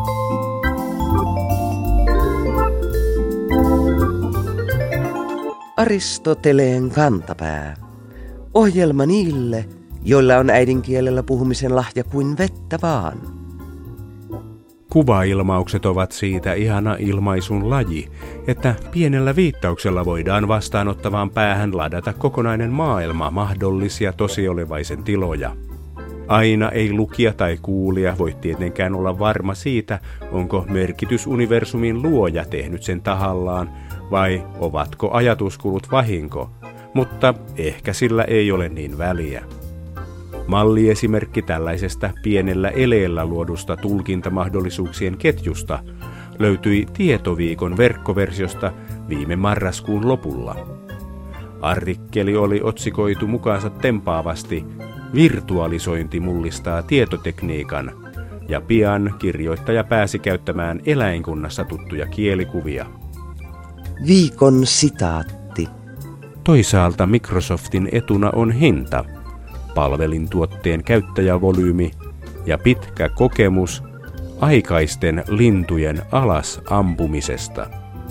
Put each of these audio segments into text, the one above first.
Aristoteleen kantapää. Ohjelma niille, joilla on äidinkielellä puhumisen lahja kuin vettä vaan. Kuvailmaukset ovat siitä ihana ilmaisun laji, että pienellä viittauksella voidaan vastaanottavaan päähän ladata kokonainen maailma mahdollisia tosiolevaisen tiloja. Aina ei lukija tai kuulija voi tietenkään olla varma siitä, onko merkitysuniversumin luoja tehnyt sen tahallaan, vai ovatko ajatuskulut vahinko, mutta ehkä sillä ei ole niin väliä. Malliesimerkki tällaisesta pienellä eleellä luodusta tulkintamahdollisuuksien ketjusta löytyi Tietoviikon verkkoversiosta viime marraskuun lopulla. Artikkeli oli otsikoitu mukaansa tempaavasti "Virtualisointi mullistaa tietotekniikan", ja pian kirjoittaja pääsi käyttämään eläinkunnassa tuttuja kielikuvia. Viikon sitaatti. Toisaalta Microsoftin etuna on hinta, palvelintuotteen käyttäjävolyymi ja pitkä kokemus aikaisten lintujen alas ampumisesta.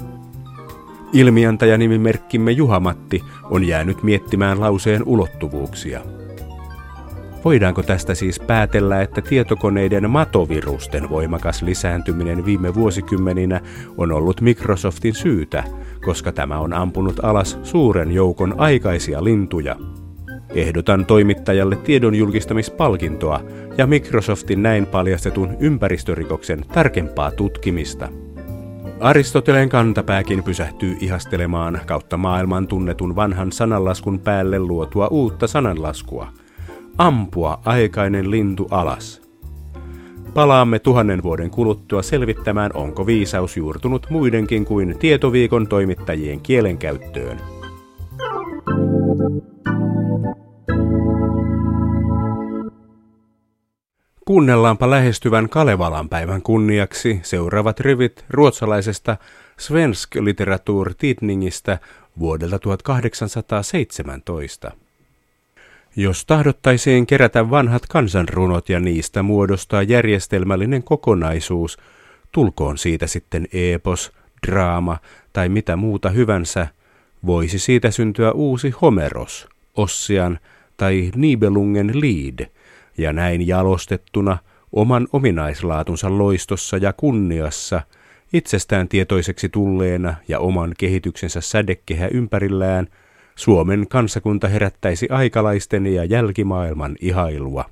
Ilmiantajanimimerkkimme Juha-Matti on jäänyt miettimään lauseen ulottuvuuksia. Voidaanko tästä siis päätellä, että tietokoneiden matovirusten voimakas lisääntyminen viime vuosikymmeninä on ollut Microsoftin syytä, koska tämä on ampunut alas suuren joukon aikaisia lintuja? Ehdotan toimittajalle tiedonjulkistamispalkintoa ja Microsoftin näin paljastetun ympäristörikoksen tarkempaa tutkimista. Aristoteleen kantapääkin pysähtyy ihastelemaan kautta maailman tunnetun vanhan sananlaskun päälle luotua uutta sananlaskua. Ampua aikainen lintu alas. Palaamme 1000 vuoden kuluttua selvittämään, onko viisaus juurtunut muidenkin kuin Tietoviikon toimittajien kielenkäyttöön. Kuunnellaanpa lähestyvän Kalevalan päivän kunniaksi seuraavat rivit ruotsalaisesta Svensk Litteratur Tidningistä vuodelta 1817. Jos tahdottaisiin kerätä vanhat kansanrunot ja niistä muodostaa järjestelmällinen kokonaisuus, tulkoon siitä sitten epos, draama tai mitä muuta hyvänsä, voisi siitä syntyä uusi Homeros, Ossian tai Nibelungen Lied, ja näin jalostettuna oman ominaislaatunsa loistossa ja kunniassa, itsestään tietoiseksi tulleena ja oman kehityksensä sädekehä ympärillään, Suomen kansakunta herättäisi aikalaisten ja jälkimaailman ihailua.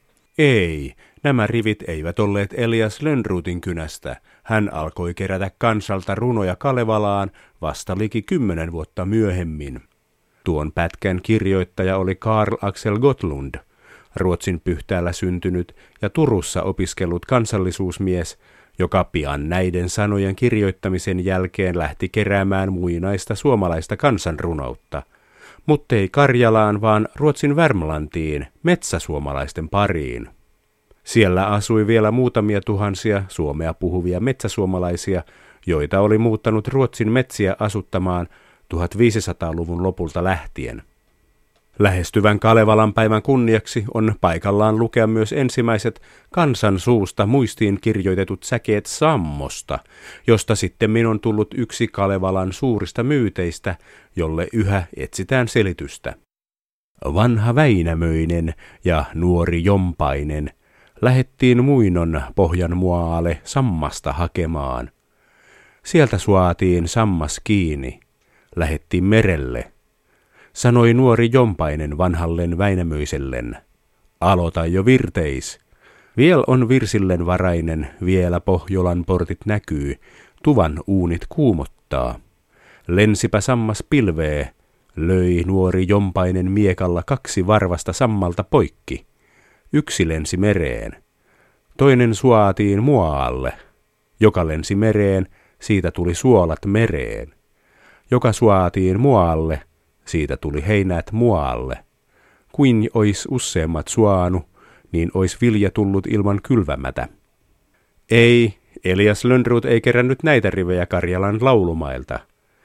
Ei, nämä rivit eivät olleet Elias Lönnrotin kynästä. Hän alkoi kerätä kansalta runoja Kalevalaan vasta liki 10 vuotta myöhemmin. Tuon pätkän kirjoittaja oli Carl Axel Gottlund, Ruotsin Pyhtäällä syntynyt ja Turussa opiskellut kansallisuusmies, joka pian näiden sanojen kirjoittamisen jälkeen lähti keräämään muinaista suomalaista kansanrunoutta, muttei Karjalaan, vaan Ruotsin Värmlantiin, metsäsuomalaisten pariin. Siellä asui vielä muutamia tuhansia suomea puhuvia metsäsuomalaisia, joita oli muuttanut Ruotsin metsiä asuttamaan 1500-luvun lopulta lähtien. Lähestyvän Kalevalan päivän kunniaksi on paikallaan lukea myös ensimmäiset kansan suusta muistiin kirjoitetut säkeet Sammosta, josta sitten on tullut yksi Kalevalan suurista myyteistä, jolle yhä etsitään selitystä. Vanha Väinämöinen ja nuori Jompainen lähettiin Muinon Pohjanmuaalle sammasta hakemaan. Sieltä suotiin sammas kiinni, lähettiin merelle. Sanoi nuori Jompainen vanhallen Väinämöisellen, aloita jo virteis. Viel on virsillen varainen, vielä Pohjolan portit näkyy, tuvan uunit kuumottaa. Lensipä sammas pilvee, löi nuori Jompainen miekalla 2 varvasta sammalta poikki. Yksi lensi mereen, toinen suotiin muualle. Joka lensi mereen, siitä tuli suolat mereen. Joka suotiin muualle, siitä tuli heinät muualle. Kuin ois useammat suanu, niin ois vilja tullut ilman kylvämätä. Ei, Elias Lönnrot ei kerännyt näitä rivejä Karjalan laulumailta.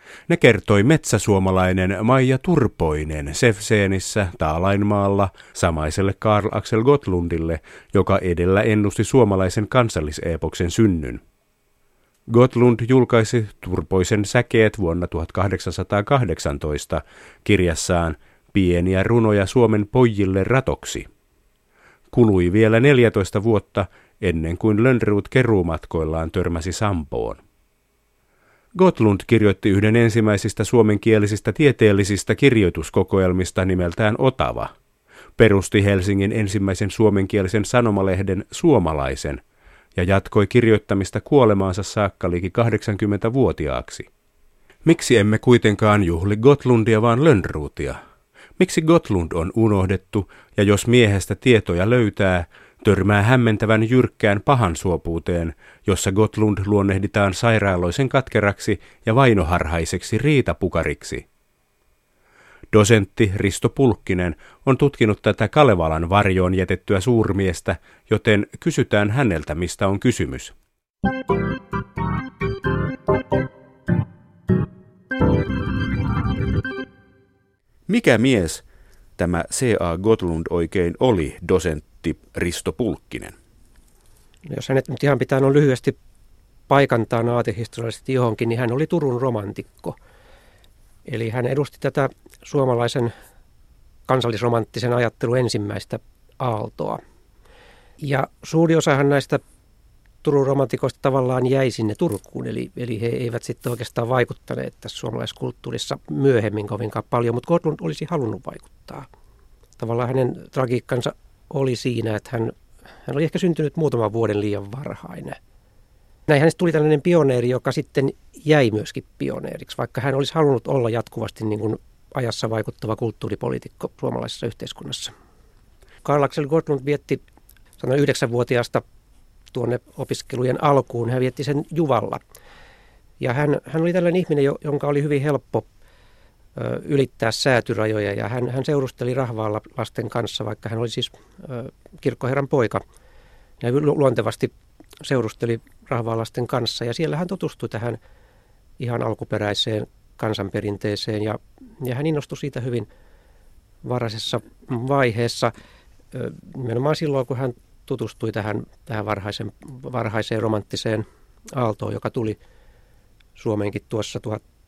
Ne kertoi metsäsuomalainen Maija Turpoinen Säfseenissä Taalainmaalla samaiselle Carl Axel Gottlundille, joka edellä ennusti suomalaisen kansalliseepoksen synnyn. Gottlund julkaisi Turpoisen säkeet vuonna 1818 kirjassaan Pieniä runoja Suomen pojille ratoksi. Kului vielä 14 vuotta ennen kuin Lönnrot keruumatkoillaan törmäsi Sampoon. Gottlund kirjoitti yhden ensimmäisistä suomenkielisistä tieteellisistä kirjoituskokoelmista nimeltään Otava. Perusti Helsingin ensimmäisen suomenkielisen sanomalehden Suomalaisen ja jatkoi kirjoittamista kuolemaansa saakka liki 80-vuotiaaksi. Miksi emme kuitenkaan juhli Gottlundia vaan Lönnrotia? Miksi Gottlund on unohdettu ja jos miehestä tietoja löytää, törmää hämmentävän jyrkkään pahansuopuuteen, jossa Gottlund luonnehditaan sairaaloisen katkeraksi ja vainoharhaiseksi riitapukariksi? Dosentti Risto Pulkkinen on tutkinut tätä Kalevalan varjoon jätettyä suurmiestä, joten kysytään häneltä, mistä on kysymys. Mikä mies tämä C.A. Gottlund oikein oli, dosentti Risto Pulkkinen? Jos hänet nyt ihan pitää lyhyesti paikantaa aatehistoriallisesti johonkin, niin hän oli Turun romantikko. Eli hän edusti tätä suomalaisen kansallisromanttisen ajattelun ensimmäistä aaltoa. Ja suuri osahan näistä Turun romantikoista tavallaan jäi sinne Turkuun, eli he eivät sitten oikeastaan vaikuttaneet tässä suomalaiskulttuurissa myöhemmin kovinkaan paljon, mutta Gottlund olisi halunnut vaikuttaa. Tavallaan hänen tragiikkansa oli siinä, että hän oli ehkä syntynyt muutaman vuoden liian varhainen. Näin hänestä tuli tällainen pioneeri, joka sitten jäi myöskin pioneeriksi, vaikka hän olisi halunnut olla jatkuvasti niin kuin ajassa vaikuttava kulttuuripoliitikko suomalaisessa yhteiskunnassa. Carl Axel Gottlund vietti 9-vuotiaasta tuonne opiskelujen alkuun. Hän vietti sen Juvalla. Ja hän oli tällainen ihminen, jonka oli hyvin helppo ylittää säätyrajoja. Ja hän seurusteli rahvaalla lasten kanssa, vaikka hän oli siis kirkkoherran poika. Ja luontevasti seurusteli rahvaan lasten kanssa. Ja siellä hän tutustui tähän ihan alkuperäiseen kansanperinteeseen. Ja hän innostui siitä hyvin varhaisessa vaiheessa. Nimenomaan silloin, kun hän tutustui tähän varhaiseen romanttiseen aaltoon, joka tuli Suomeenkin tuossa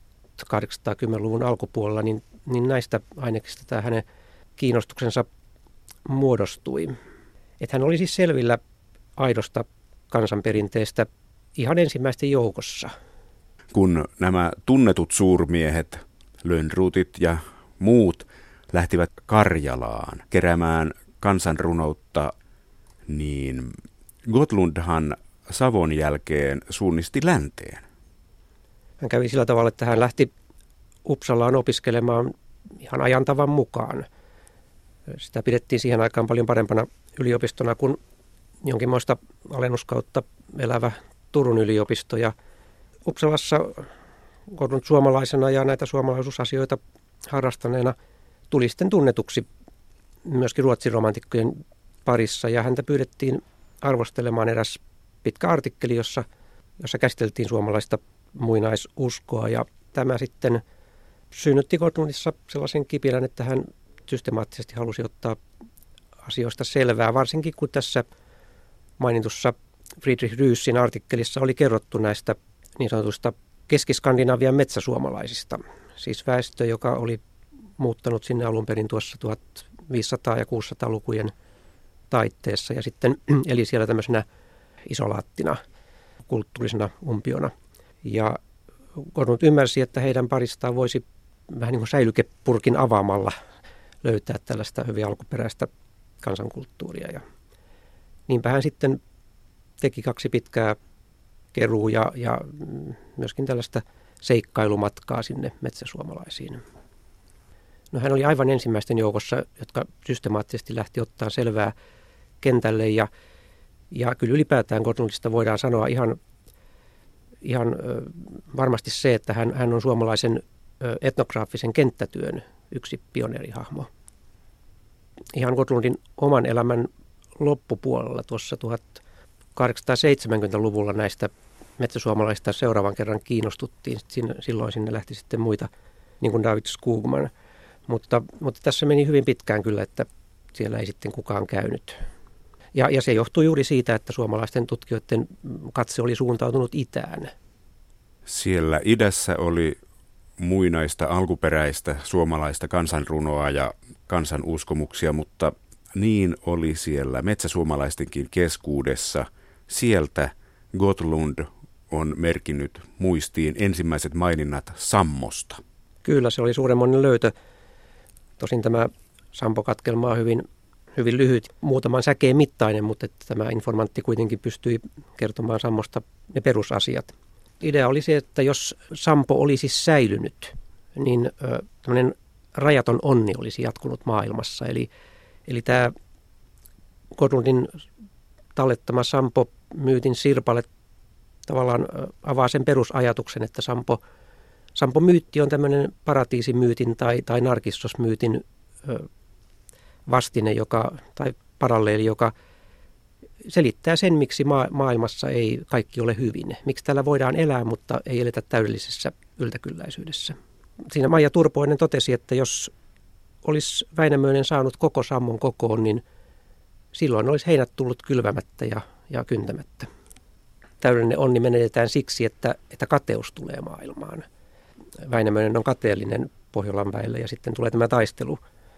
1810-luvun alkupuolella, niin näistä aineksista tämä hänen kiinnostuksensa muodostui. Että hän oli siis selvillä aidosta kansanperinteestä ihan ensimmäisten joukossa. Kun nämä tunnetut suurmiehet, Lönnrotit ja muut, lähtivät Karjalaan keräämään kansanrunoutta, niin Gottlundhan Savon jälkeen suunnisti länteen. Hän kävi sillä tavalla, että hän lähti Uppsalaan opiskelemaan ihan ajantavan mukaan. Sitä pidettiin siihen aikaan paljon parempana yliopistona kuin jonkinmoista alennuskautta elävä Turun yliopisto. Ja Uppsalassa Gottlund suomalaisena ja näitä suomalaisuusasioita harrastaneena tuli sitten tunnetuksi myöskin ruotsin romantikkojen parissa, ja häntä pyydettiin arvostelemaan eräs pitkä artikkeli, jossa käsiteltiin suomalaista muinaisuskoa, ja tämä sitten synnytti Gottlundissa sellaisen kipinän, että hän systemaattisesti halusi ottaa asioista selvää, varsinkin kun tässä mainitussa Friedrich Ryysin artikkelissa oli kerrottu näistä niin sanotusta keski-Skandinavian metsäsuomalaisista, siis väestö, joka oli muuttanut sinne alun perin tuossa 1500- ja 600-lukujen taitteessa ja sitten eli siellä tämmöisenä isolaattina, kulttuurisena umpiona. Ja Gottlund ymmärsi, että heidän paristaan voisi vähän niin kuin säilykepurkin avaamalla löytää tällaista hyvin alkuperäistä kansankulttuuria. Ja niinpä hän sitten teki 2 pitkää keruu- ja myöskin tällaista seikkailumatkaa sinne metsäsuomalaisiin. No, hän oli aivan ensimmäisten joukossa, jotka systemaattisesti lähti ottaa selvää kentälle ja kyllä ylipäätään Gottlundista voidaan sanoa ihan varmasti se, että hän on suomalaisen etnograafisen kenttätyön yksi pioneerihahmo. Ihan Gottlundin oman elämän loppupuolella tuossa 1870-luvulla näistä metsäsuomalaista seuraavan kerran kiinnostuttiin. Silloin sinne lähti sitten muita, niin kuin David Skogman. Mutta tässä meni hyvin pitkään kyllä, että siellä ei sitten kukaan käynyt. Ja se johtui juuri siitä, että suomalaisten tutkijoiden katse oli suuntautunut itään. Siellä idässä oli muinaista alkuperäistä suomalaista kansanrunoa ja kansanuskomuksia, mutta niin oli siellä metsäsuomalaistenkin keskuudessa. Sieltä Gottlund on merkinnyt muistiin ensimmäiset maininnat sammosta. Kyllä, se oli suuremmoinen löytö. Tosin tämä Sampo-katkelma on hyvin lyhyt, muutaman säkeen mittainen, mutta että tämä informantti kuitenkin pystyi kertomaan sammosta ne perusasiat. Idea oli se, että jos Sampo olisi säilynyt, niin tämmöinen rajaton onni olisi jatkunut maailmassa. Eli tämä Gottlundin tallettama Sampo-myytin sirpale tavallaan avaa sen perusajatuksen, että Sampo-myytti on tämmöinen paratiisimyytin tai Narkissos-myytin vastine tai paralleeli, joka selittää sen, miksi maailmassa ei kaikki ole hyvin. Miksi täällä voidaan elää, mutta ei eletä täydellisessä yltäkylläisyydessä. Siinä Maija Turpoinen totesi, että jos olisi Väinämöinen saanut koko sammon kokoon, niin silloin olisi heinät tullut kylvämättä ja kyntämättä. Täydellinen onni menetetään siksi, että kateus tulee maailmaan. Väinämöinen on kateellinen Pohjolan väelle ja sitten tulee tämä taistelu,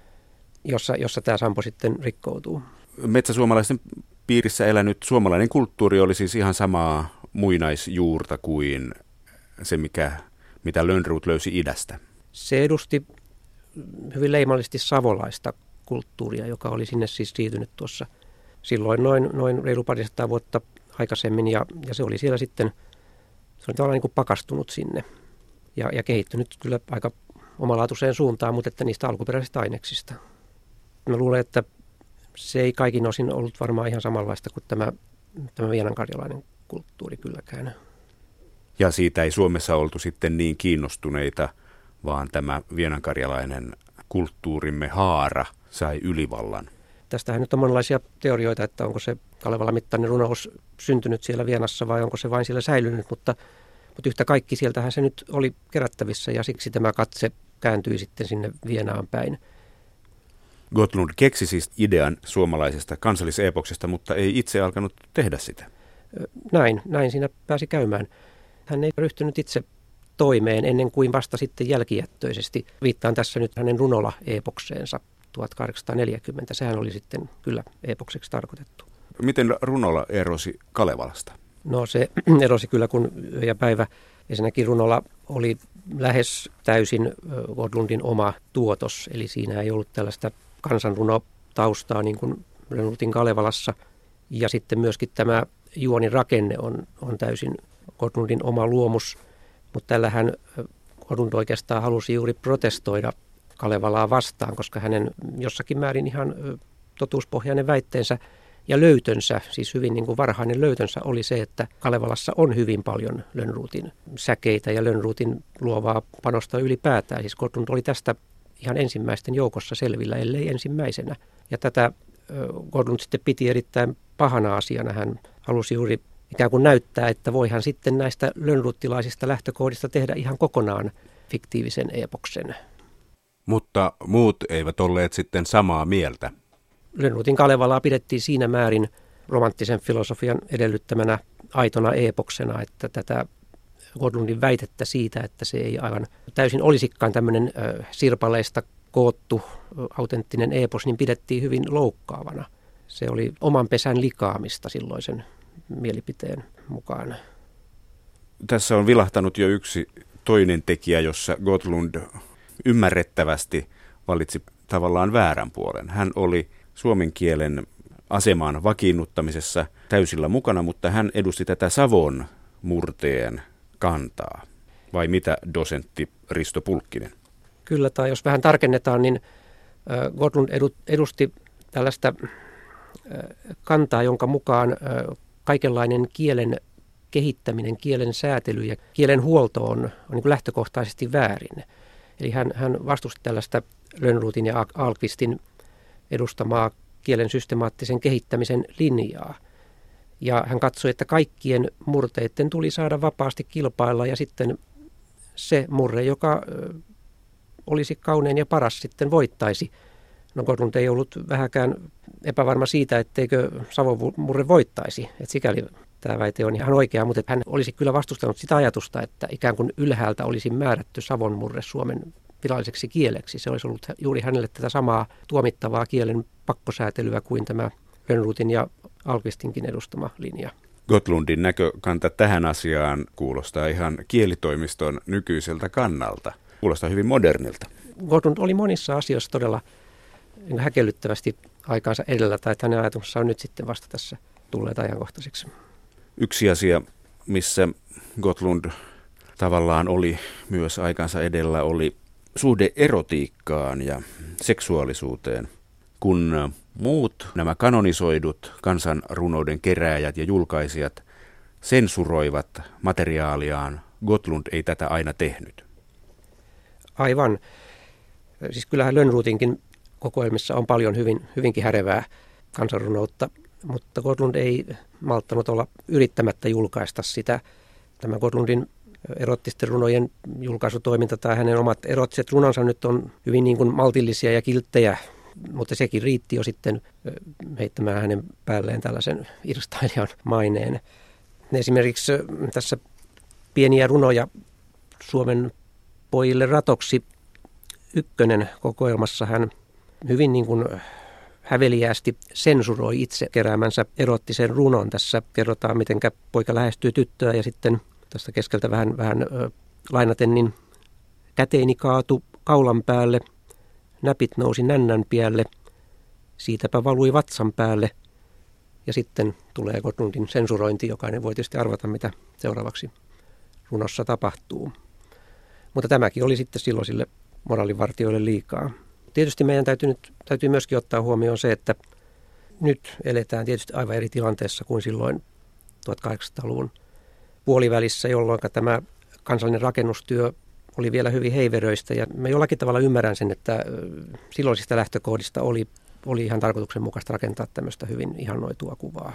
jossa tämä Sampo sitten rikkoutuu. Metsäsuomalaisten piirissä elänyt suomalainen kulttuuri oli siis ihan samaa muinaisjuurta kuin se, mitä Lönnrot löysi idästä. Se edusti hyvin leimallisesti savolaista kulttuuria, joka oli sinne siis siirtynyt tuossa silloin noin reilu parisataa vuotta aikaisemmin. Ja se oli siellä sitten, se oli tavallaan niin kuin pakastunut sinne ja kehittynyt kyllä aika omalaatuiseen suuntaan, mutta että niistä alkuperäisistä aineksista. Mä luulen, että se ei kaikin osin ollut varmaan ihan samanlaista kuin tämä vienankarjalainen kulttuuri kylläkään. Ja siitä ei Suomessa oltu sitten niin kiinnostuneita, vaan tämä vienankarjalainen kulttuurimme haara sai ylivallan. Tästähän nyt on monenlaisia teorioita, että onko se Kalevala-mittainen runous syntynyt siellä Vienassa vai onko se vain siellä säilynyt, mutta yhtä kaikki sieltähän se nyt oli kerättävissä ja siksi tämä katse kääntyi sitten sinne Vienaan päin. Gottlund keksi siis idean suomalaisesta kansalliseepoksesta, mutta ei itse alkanut tehdä sitä. Näin siinä pääsi käymään. Hän ei ryhtynyt itse toimeen ennen kuin vasta sitten jälkijättöisesti. Viittaan tässä nyt hänen runola-eepokseensa 1840. Sehän oli sitten kyllä eepokseksi tarkoitettu. Miten runola erosi Kalevalasta? No se erosi kyllä kun Yö ja päivä. Ensinnäkin runola oli lähes täysin Gottlundin oma tuotos, eli siinä ei ollut tällaista kansanrunotaustaa niin kuin Lönnrotin Kalevalassa. Ja sitten myöskin tämä juonin rakenne on täysin Gottlundin oma luomus, mutta tällähän Gottlund oikeastaan halusi juuri protestoida Kalevalaa vastaan, koska hänen jossakin määrin ihan totuuspohjainen väitteensä ja löytönsä, siis hyvin niin kuin varhainen löytönsä oli se, että Kalevalassa on hyvin paljon Lönnrotin säkeitä ja Lönnrotin luovaa panosta ylipäätään. Siis Gottlund oli tästä ihan ensimmäisten joukossa selvillä, ellei ensimmäisenä. Ja tätä Gottlund sitten piti erittäin pahana asiana. Hän halusi juuri ikään kuin näyttää, että voihan sitten näistä lönnruttilaisista lähtökohdista tehdä ihan kokonaan fiktiivisen epoksen. Mutta muut eivät olleet sitten samaa mieltä. Lönnrotin Kalevalaa pidettiin siinä määrin romanttisen filosofian edellyttämänä aitona epoksena, että tätä Gottlundin väitettä siitä, että se ei aivan täysin olisikaan tämmöinen sirpaleista koottu autenttinen epos, niin pidettiin hyvin loukkaavana. Se oli oman pesän likaamista silloisen mielipiteen mukaan. Tässä on vilahtanut jo yksi toinen tekijä, jossa Gottlund ymmärrettävästi valitsi tavallaan väärän puolen. Hän oli suomen kielen aseman vakiinnuttamisessa täysillä mukana, mutta hän edusti tätä Savon murteen kantaa. Vai mitä, dosentti Risto Pulkkinen? Kyllä, tai jos vähän tarkennetaan, niin Gottlund edusti tällaista kantaa, jonka mukaan kaikenlainen kielen kehittäminen, kielen säätely ja kielen huolto on niin kuin lähtökohtaisesti väärin. Eli hän vastusti tällaista Lönnrotin ja Ahlqvistin edustamaa kielen systemaattisen kehittämisen linjaa. Ja hän katsoi, että kaikkien murteiden tuli saada vapaasti kilpailla ja sitten se murre, joka olisi kaunein ja paras, sitten voittaisi. No Gottlund ei ollut vähäkään epävarma siitä, etteikö Savon murre voittaisi. Että sikäli tämä väite on ihan oikea, mutta hän olisi kyllä vastustanut sitä ajatusta, että ikään kuin ylhäältä olisi määrätty Savon murre Suomen viralliseksi kieleksi. Se olisi ollut juuri hänelle tätä samaa tuomittavaa kielen pakkosäätelyä kuin tämä Lönnrotin ja Alqvistinkin edustama linja. Gottlundin näkökanta tähän asiaan kuulostaa ihan kielitoimiston nykyiseltä kannalta. Kuulostaa hyvin modernilta. Gottlund oli monissa asioissa todella häkellyttävästi aikaansa edellä, tai että hänen ajatuksensa on nyt sitten vasta tässä tulleet ajankohtaiseksi. Yksi asia, missä Gottlund tavallaan oli myös aikansa edellä, oli suhde erotiikkaan ja seksuaalisuuteen. Kun muut nämä kanonisoidut kansanrunouden kerääjät ja julkaisijat sensuroivat materiaaliaan, Gottlund ei tätä aina tehnyt. Aivan. Siis kyllähän Lönnrotinkin kokoelmissa on paljon hyvinkin härevää kansanrunoutta, mutta Gottlund ei malttanut olla yrittämättä julkaista sitä. Tämä Gottlundin erottisten runojen julkaisutoiminta tai hänen omat erottiset runonsa nyt on hyvin niin kuin maltillisia ja kilttejä, mutta sekin riitti jo sitten heittämään hänen päälleen tällaisen irstailijan maineen. Esimerkiksi tässä pieniä runoja Suomen pojille ratoksi ykkönen kokoelmassa hän hyvin niin kuin häveliäästi sensuroi itse keräämänsä erottisen runon. Tässä kerrotaan, miten poika lähestyy tyttöä ja sitten tästä keskeltä vähän lainaten, niin käteeni kaatu kaulan päälle, näpit nousi nännän pialle, siitäpä valui vatsan päälle. Ja sitten tulee Gottlundin sensurointi, jokainen voi tietysti arvata, mitä seuraavaksi runossa tapahtuu. Mutta tämäkin oli sitten silloisille moraalinvartijoille liikaa. Tietysti meidän täytyy myöskin ottaa huomioon se, että nyt eletään tietysti aivan eri tilanteessa kuin silloin 1800-luvun puolivälissä, jolloin tämä kansallinen rakennustyö oli vielä hyvin heiveröistä. Ja mä jollakin tavalla ymmärrän sen, että silloisista lähtökohdista oli ihan tarkoituksenmukaista rakentaa tämmöistä hyvin ihannoitua kuvaa.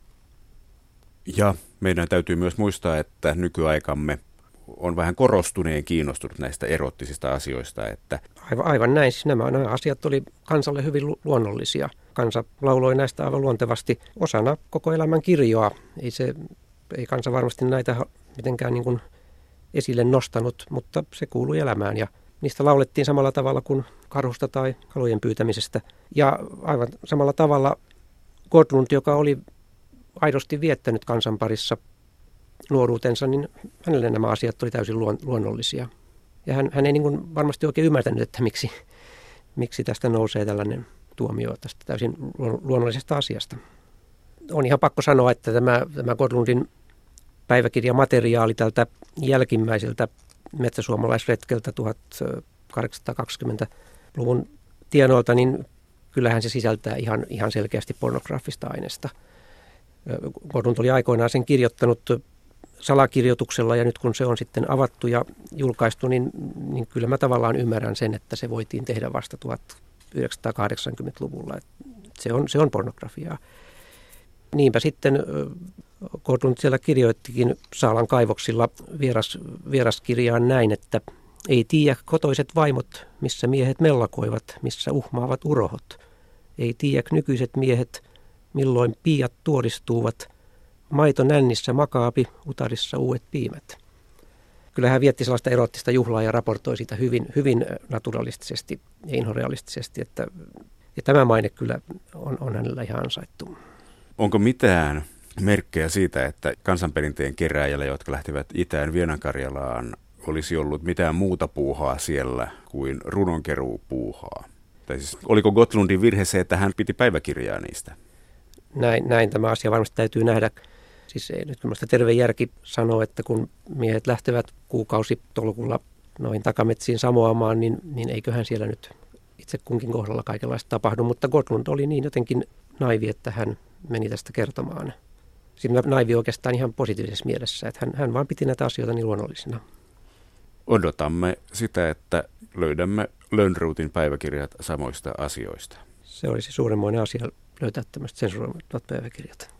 Ja meidän täytyy myös muistaa, että nykyaikamme on vähän korostuneen kiinnostunut näistä erottisista asioista. Että Aivan näin. Siis nämä asiat oli kansalle hyvin luonnollisia. Kansa lauloi näistä aivan luontevasti osana koko elämän kirjoa. Ei kansa varmasti näitä mitenkään niin kuin esille nostanut, mutta se kuului elämään ja niistä laulettiin samalla tavalla kuin karhusta tai kalojen pyytämisestä. Ja aivan samalla tavalla Gottlund, joka oli aidosti viettänyt kansan parissa nuoruutensa, niin hänelle nämä asiat oli täysin luonnollisia. Ja hän ei niin kuin varmasti oikein ymmärtänyt, että miksi tästä nousee tällainen tuomio tästä täysin luonnollisesta asiasta. On ihan pakko sanoa, että tämä Gottlundin päiväkirjamateriaali tältä jälkimmäiseltä metsäsuomalaisretkeltä 1820-luvun tienoilta, niin kyllähän se sisältää ihan selkeästi pornografista aineesta. Gottlund oli aikoinaan sen kirjoittanut salakirjoituksella ja nyt kun se on sitten avattu ja julkaistu, niin kyllä mä tavallaan ymmärrän sen, että se voitiin tehdä vasta 1980-luvulla. Se on pornografiaa. Niinpä sitten Gottlund siellä kirjoittikin Saalan kaivoksilla vieraskirjaan näin, että ei tiedä kotoiset vaimot, missä miehet mellakoivat, missä uhmaavat urohot. Ei tiedä nykyiset miehet, milloin piiat tuodistuvat. Maito nännissä makaapi, utarissa uudet piimät. Kyllä hän vietti sellaista erottista juhlaa ja raportoi sitä hyvin naturalistisesti ja inhorealistisesti, ja tämä maine kyllä on hänellä ihan ansaittu. onko mitään merkkejä siitä, että kansanperinteen kerääjällä, jotka lähtivät itään Vienankarjalaan, olisi ollut mitään muuta puuhaa siellä kuin runonkeruupuuhaa? Tai siis, oliko Gottlundin virhe se, että hän piti päiväkirjaa niistä? Näin tämä asia varmasti täytyy nähdä. Siis nyt kun terve järki sanoo, että kun miehet lähtevät kuukausitolkulla noihin takametsiin samoamaan, niin eiköhän siellä nyt itse kunkin kohdalla kaikenlaista tapahdu. Mutta Gottlund oli niin jotenkin naivi, että hän meni tästä kertomaan. Siinä naivi oikeastaan ihan positiivisessa mielessä, että hän vaan piti näitä asioita niin luonnollisina. Odotamme sitä, että löydämme Lönnrotin päiväkirjat samoista asioista. Se olisi suuremmoinen asia löytää tämmöiset sensuroimattomat päiväkirjat.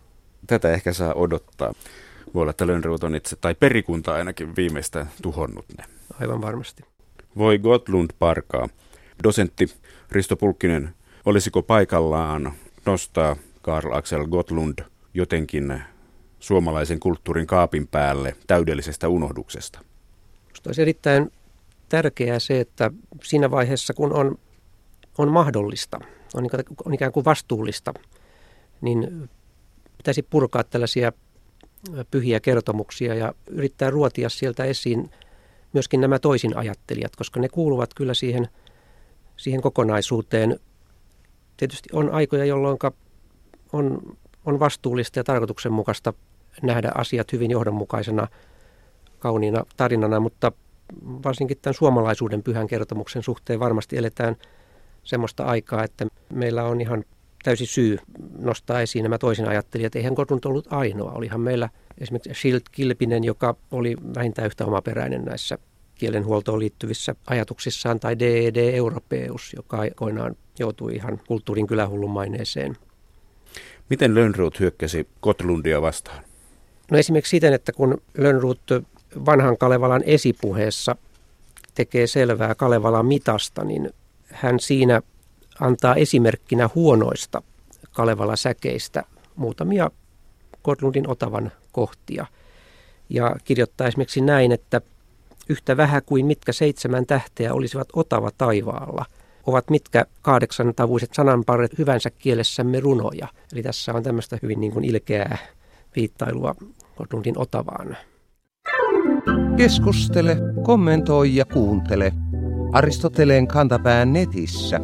Tätä ehkä saa odottaa. Voi olla, että Lönnrot on itse, tai perikunta ainakin viimeistään tuhonnut ne. Aivan varmasti. Voi Gottlund parkaa. Dosentti Risto Pulkkinen, olisiko paikallaan nostaa Carl Axel Gottlund jotenkin suomalaisen kulttuurin kaapin päälle täydellisestä unohduksesta? Minusta olisi erittäin tärkeää se, että siinä vaiheessa, kun on mahdollista, on ikään kuin vastuullista, niin pitäisi purkaa tällaisia pyhiä kertomuksia ja yrittää ruotia sieltä esiin myöskin nämä toisin ajattelijat, koska ne kuuluvat kyllä siihen kokonaisuuteen. Tietysti on aikoja, jolloin on vastuullista ja tarkoituksenmukaista nähdä asiat hyvin johdonmukaisena, kauniina tarinana, mutta varsinkin tämän suomalaisuuden pyhän kertomuksen suhteen varmasti eletään semmoista aikaa, että meillä on ihan täysi syy nostaa esiin nämä toisin ajattelijat. Eihän Gottlund ollut ainoa. Olihan meillä esimerkiksi Schild Kilpinen, joka oli vähintään yhtä omaperäinen näissä kielenhuoltoon liittyvissä ajatuksissaan, tai D.E.D. Europeus, joka aikoinaan joutui ihan kulttuurin kylähullun maineeseen. Miten Lönnrot hyökkäsi Gottlundia vastaan? No esimerkiksi siten, että kun Lönnrot vanhan Kalevalan esipuheessa tekee selvää Kalevalan mitasta, niin hän siinä antaa esimerkkinä huonoista Kalevala-säkeistä muutamia Gottlundin Otavan kohtia. Ja kirjoittaa esimerkiksi näin, että yhtä vähän kuin mitkä 7 tähteä olisivat Otava taivaalla, ovat mitkä 8-tavuiset sananparret hyvänsä kielessämme runoja. Eli tässä on tämmöistä hyvin niin kuin ilkeää viittailua Gottlundin Otavaan. Keskustele, kommentoi ja kuuntele Aristoteleen kantapään netissä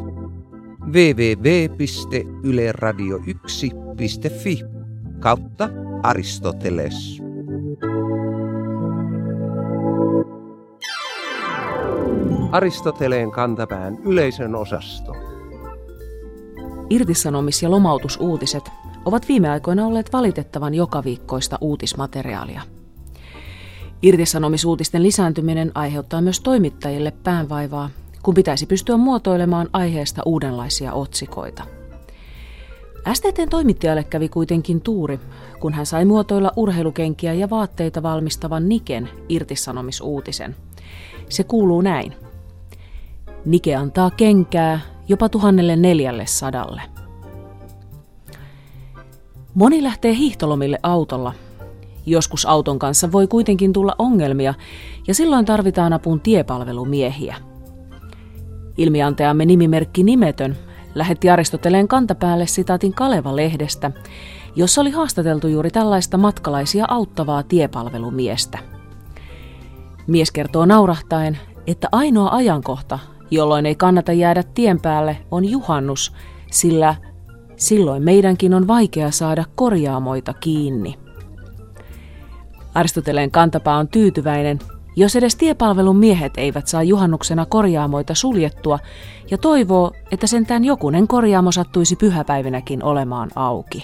www.yleradio1.fi/Aristoteles. Aristoteleen kantapään yleisön osasto. Irtisanomis- ja lomautusuutiset ovat viime aikoina olleet valitettavan jokaviikkoista uutismateriaalia. Irtisanomisuutisten lisääntyminen aiheuttaa myös toimittajille päänvaivaa, kun pitäisi pystyä muotoilemaan aiheesta uudenlaisia otsikoita. STT:n toimittajalle kävi kuitenkin tuuri, kun hän sai muotoilla urheilukenkiä ja vaatteita valmistavan Niken irtisanomisuutisen. Se kuuluu näin. Nike antaa kenkää jopa 1400. Moni lähtee hiihtolomille autolla. Joskus auton kanssa voi kuitenkin tulla ongelmia ja silloin tarvitaan apuun tiepalvelumiehiä. Ilmiantajamme nimimerkki Nimetön lähetti Aristoteleen kantapäälle sitaatin Kaleva-lehdestä, jossa oli haastateltu juuri tällaista matkalaisia auttavaa tiepalvelumiestä. Mies kertoo naurahtaen, että ainoa ajankohta, jolloin ei kannata jäädä tien päälle, on juhannus, sillä silloin meidänkin on vaikea saada korjaamoita kiinni. Aristoteleen kantapää on tyytyväinen, jos edes tiepalvelun miehet eivät saa juhannuksena korjaamoita suljettua, ja toivoo, että sentään jokunen korjaamo sattuisi pyhäpäivinäkin olemaan auki.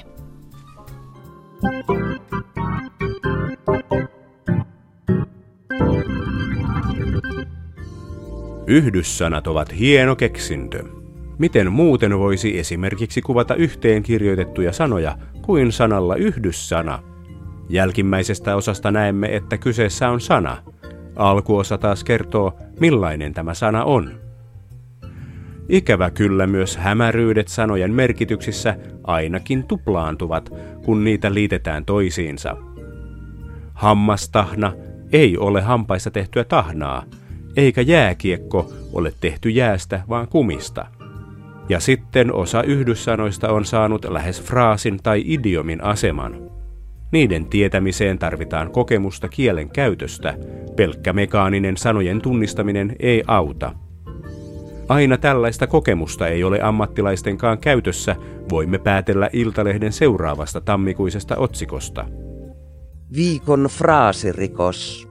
Yhdyssanat ovat hieno keksintö. Miten muuten voisi esimerkiksi kuvata yhteen kirjoitettuja sanoja kuin sanalla yhdyssana? Jälkimmäisestä osasta näemme, että kyseessä on sana. Alkuosa taas kertoo, millainen tämä sana on. Ikävä kyllä myös hämäryydet sanojen merkityksissä ainakin tuplaantuvat, kun niitä liitetään toisiinsa. Hammastahna ei ole hampaissa tehtyä tahnaa, eikä jääkiekko ole tehty jäästä, vaan kumista. Ja sitten osa yhdyssanoista on saanut lähes fraasin tai idiomin aseman. Niiden tietämiseen tarvitaan kokemusta kielen käytöstä, pelkkä mekaaninen sanojen tunnistaminen ei auta. Aina tällaista kokemusta ei ole ammattilaistenkaan käytössä, voimme päätellä Iltalehden seuraavasta tammikuisesta otsikosta. Viikon fraasirikos.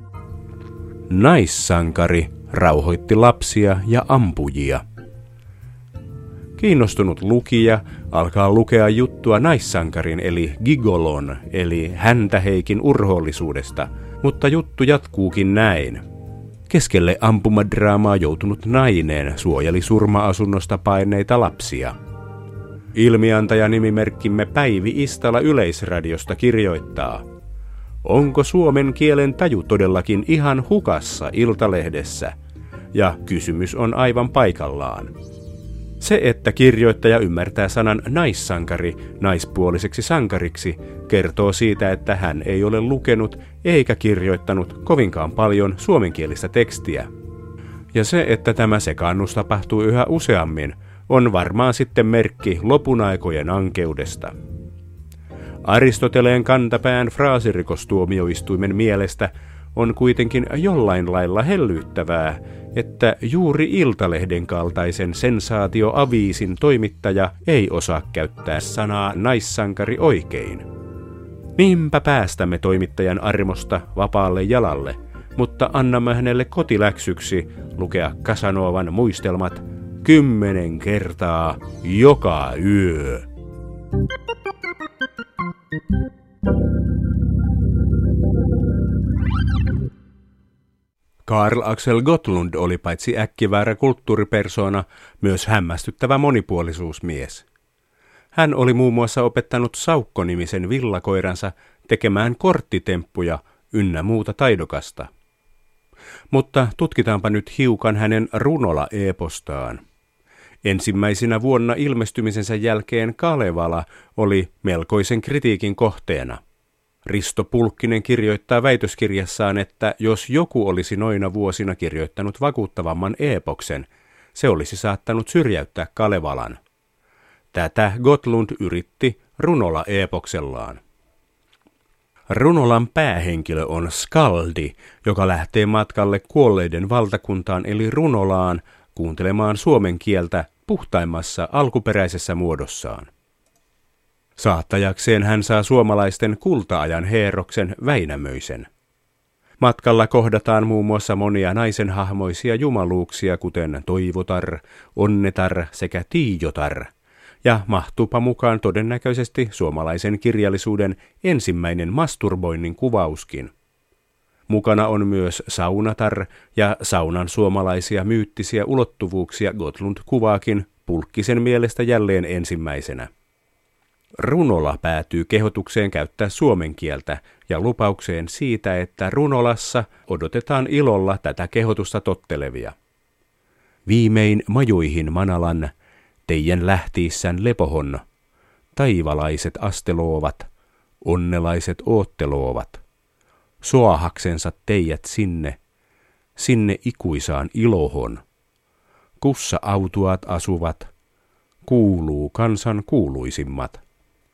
Naissankari rauhoitti lapsia ja ampujia. Kiinnostunut lukija alkaa lukea juttua naissankarin eli gigolon eli häntäheikin urhoollisuudesta, mutta juttu jatkuukin näin. Keskelle ampumadraamaa joutunut nainen suojeli surma-asunnosta paenneita lapsia. Ilmiantajanimimerkkimme Päivi Istala Yleisradiosta kirjoittaa: onko suomen kielen taju todellakin ihan hukassa Iltalehdessä? Ja kysymys on aivan paikallaan. Se, että kirjoittaja ymmärtää sanan naissankari naispuoliseksi sankariksi, kertoo siitä, että hän ei ole lukenut eikä kirjoittanut kovinkaan paljon suomenkielistä tekstiä. Ja se, että tämä sekaannus tapahtuu yhä useammin, on varmaan sitten merkki lopun aikojen ankeudesta. Aristoteleen kantapään fraasirikostuomioistuimen mielestä on kuitenkin jollain lailla hellyttävää, että juuri Iltalehden kaltaisen sensaatioaviisin toimittaja ei osaa käyttää sanaa naissankari oikein. Niinpä päästämme toimittajan armosta vapaalle jalalle, mutta annamme hänelle kotiläksyksi lukea Casanovan muistelmat 10 kertaa joka yö. Carl Axel Gottlund oli paitsi äkkiväärä kulttuuripersona, myös hämmästyttävä monipuolisuusmies. Hän oli muun muassa opettanut Saukko-nimisen villakoiransa tekemään korttitemppuja ynnä muuta taidokasta. Mutta tutkitaanpa nyt hiukan hänen runola-eepostaan. Ensimmäisenä vuonna ilmestymisensä jälkeen Kalevala oli melkoisen kritiikin kohteena. Risto Pulkkinen kirjoittaa väitöskirjassaan, että jos joku olisi noina vuosina kirjoittanut vakuuttavamman eepoksen, se olisi saattanut syrjäyttää Kalevalan. Tätä Gottlund yritti runola-eepoksellaan. Runolan päähenkilö on skaldi, joka lähtee matkalle kuolleiden valtakuntaan eli runolaan kuuntelemaan suomen kieltä puhtaimmassa alkuperäisessä muodossaan. Saattajakseen hän saa suomalaisten kulta-ajan heeroksen Väinämöisen. Matkalla kohdataan muun muassa monia naisenhahmoisia jumaluuksia, kuten Toivotar, Onnetar sekä Tiijotar, ja mahtuupa mukaan todennäköisesti suomalaisen kirjallisuuden ensimmäinen masturboinnin kuvauskin. Mukana on myös saunatar ja saunan suomalaisia myyttisiä ulottuvuuksia Gottlund kuvaakin Pulkkisen mielestä jälleen ensimmäisenä. Runola päätyy kehotukseen käyttää suomen kieltä ja lupaukseen siitä, että runolassa odotetaan ilolla tätä kehotusta tottelevia. Viimein majuihin manalan, teidän lähtiissän lepohon, taivalaiset asteloovat, onnelaiset ootteloovat. Soahaksensa teijät sinne ikuisaan ilohon. Kussa autuaat asuvat, kuuluu kansan kuuluisimmat.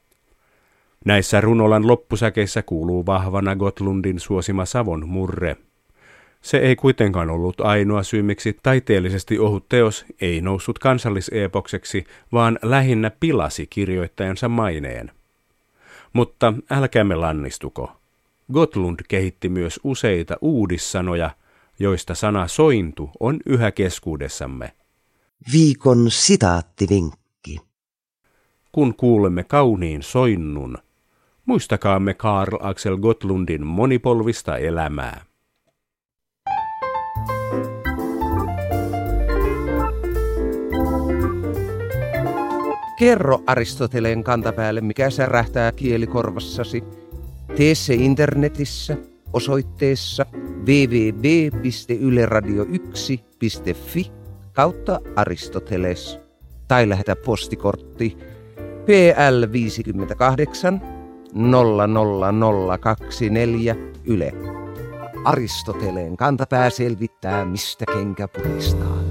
Näissä runolan loppusäkeissä kuuluu vahvana Gottlundin suosima Savon murre. Se ei kuitenkaan ollut ainoa syy, miksi taiteellisesti ohut teos ei noussut kansalliseepokseksi, vaan lähinnä pilasi kirjoittajansa maineen. Mutta älkäämme lannistuko. Gottlund kehitti myös useita uudissanoja, joista sana sointu on yhä keskuudessamme. Viikon sitaattivinkki. Kun kuulemme kauniin soinnun, muistakaamme Carl Axel Gottlundin monipolvista elämää. Kerro Aristoteleen kantapäälle, mikä särähtää kielikorvassasi. Tee se internetissä osoitteessa www.yleradio1.fi/Aristoteles tai lähetä postikortti PL 58 00024 Yle. Aristoteleen kantapää selvittää, mistä kenkä puristaa.